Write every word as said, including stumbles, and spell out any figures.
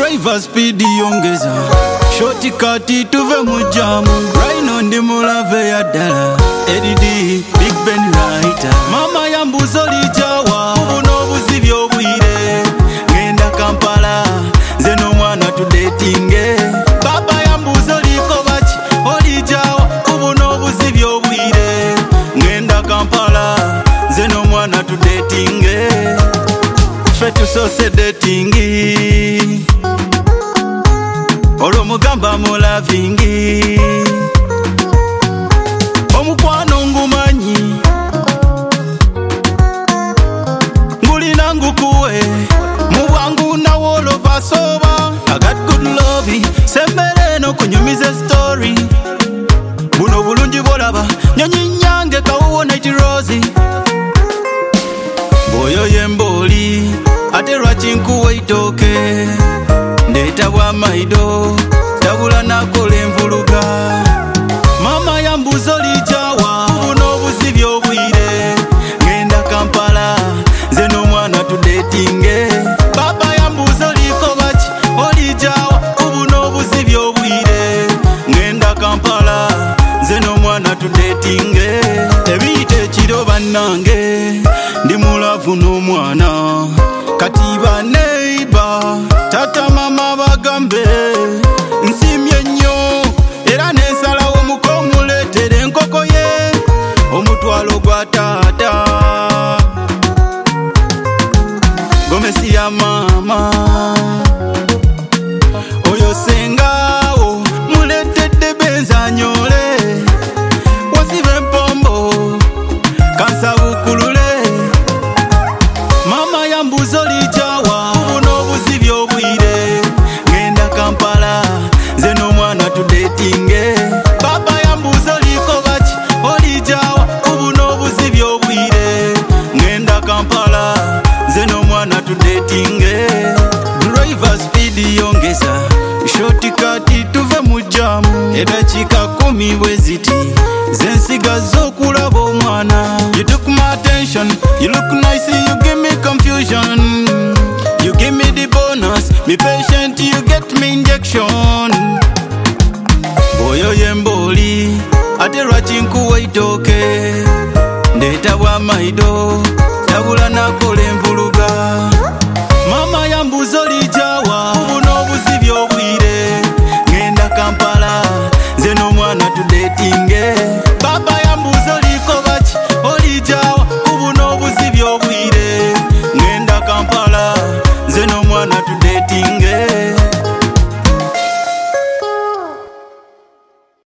Driver speed yongeza, shortcut tuve mujamu. Rhino ndi mulave ya dala, Eddie Big Ben Writer. Mama yambuzo lijawa, ubuno buzivyo bwire. Ngenda Kampala, zeno mwana tudetinge. Baba yambuzo liko bachi, olijawa, ubuno buzivyo bwire. Ngenda Kampala, zeno mwana tudetinge. Fetu sose datingi, olo mugamba mulavingi. Omukwano ngumanyi, ngulina ngukuwe, mubwangu na wolo basoba. I got good love, sembere no kunyumize story. Buno bulungi bolaba, nyonyi nyange kawuwo night rose. Boyo yemboli, ate lwaki nkuwe itoke. Ndeta bwa maido, tabula nakola envuluga. Mama yambuzo lijawa, ubuno buzivyo bwire. Ngenda Kampala, zeno mwana tudetinge. Baba yambuzo liko bachi, olijawa, ubuno buzivyo bwire. Ngenda Kampala, zeno mwana tudetinge. Ebiyite kiro bannange, ndi mulavu n'omwana. Katiba neighbor, tata mama bagambe. Nsimye nnyo, era nensalawo mukomuleetere enkoko ye. Omutwalo gwa tata, gomesi ya mama. Oyo sengawo, muleetedde benza nyole. Wasibe empombo, kansabukulule. Mama yambuzo lijawa, ubuno buzivyo bwire. Ngenda Kampala, zeno mwana tudetinge. Baba yambuzo liko bachi, olijawa, ubuno buzivyo bwire. Ngenda Kampala, zeno mwana tudetinge. Driver speed yongeza, shortcut tuve mujamu. Edakika kumi bweziti, zensiga zokulaba omwana. You took my attention, you look nice, you give me confusion. You give me the bonus, be patient, you get me injection. Boyo yemboli, ate lwaki nkuwe itoke. Ndeta bwa maido, tabula nakola envuluga. Mama yambuzo lija